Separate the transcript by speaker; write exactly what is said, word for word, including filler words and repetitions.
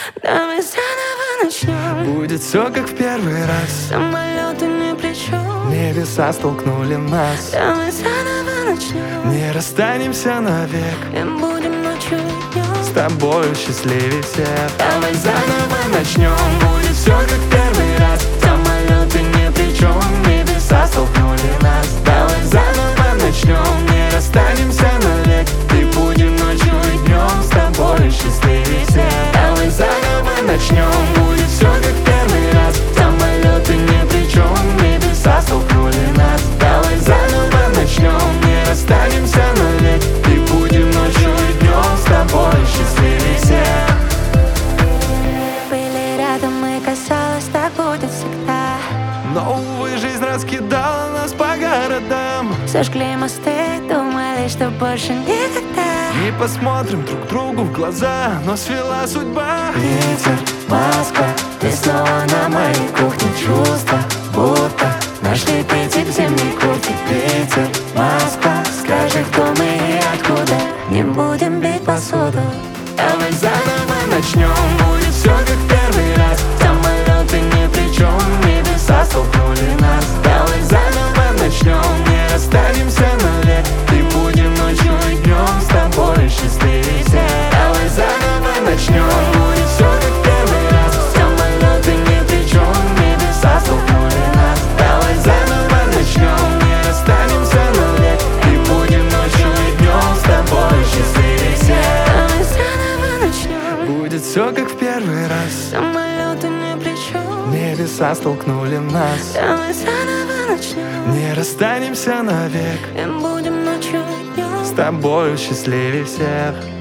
Speaker 1: Давай заново начнем.
Speaker 2: Будет все как в первый раз.
Speaker 1: Самолеты ни при чем.
Speaker 2: Небеса столкнули нас.
Speaker 1: Давай заново начнем.
Speaker 2: Не расстанемся навек.
Speaker 1: И будем ночью и днем.
Speaker 2: С тобою счастливее всех.
Speaker 1: Давай заново начнем.
Speaker 2: Будет все как в первый раз.
Speaker 1: Самолеты ни при чем.
Speaker 2: Небеса столкнули нас.
Speaker 1: Давай заново начнем.
Speaker 2: Не расстанемся навек. И будем ночью и днем. С тобою счастливее всех.
Speaker 1: Давай заново начнем.
Speaker 2: Будет все как в первый раз.
Speaker 1: Самолеты ни при чем.
Speaker 2: Небеса столкнули нас.
Speaker 1: Давай заново начнем.
Speaker 2: Не расстанемся навек. И будем ночью и днем. С тобой счастливее всех.
Speaker 1: Были рядом, мы казалось, так будет всегда.
Speaker 2: Но, увы, жизнь раскидала нас по городам.
Speaker 1: Сожгли мосты, думали, что больше никогда.
Speaker 2: Не посмотрим друг другу в глаза, но свела судьба.
Speaker 1: Питер, Москва, ты снова на моей кухне. Чувства, будто нашли прийти к зимней куртке. Питер, Москва, скажи, кто мы и откуда. Не будем бить посуду.
Speaker 2: Давай заново начнем. Будет все как в первый раз.
Speaker 1: Самолеты ни при чем.
Speaker 2: Небеса столкнули нас.
Speaker 1: Давай заново начнем.
Speaker 2: Не расстанемся навек. И будем ночью и днем. С тобой счастливее всех.
Speaker 1: Давай заново начнем.
Speaker 2: Будет все как в первый раз.
Speaker 1: Самолеты ни при чем.
Speaker 2: Небеса столкнули нас.
Speaker 1: Давай заново начнем.
Speaker 2: Не расстанемся навек. И будем ночью и днем. С тобой счастливее всех.
Speaker 1: Давай заново начнем.
Speaker 2: Будет все как в первый раз.
Speaker 1: Самолеты ни при чем.
Speaker 2: Небеса столкнули нас.
Speaker 1: Давай заново начнем.
Speaker 2: Не расстанемся навек.
Speaker 1: И будем ночью и днем.
Speaker 2: С тобою счастливее всех.